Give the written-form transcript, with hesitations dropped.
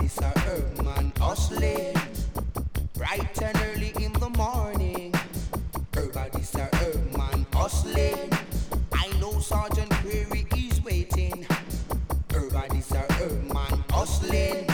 this a herb man hustling. Bright and early in the morning. This a herb man hustling. I know Sergeant Query is waiting. This a herb man hustling.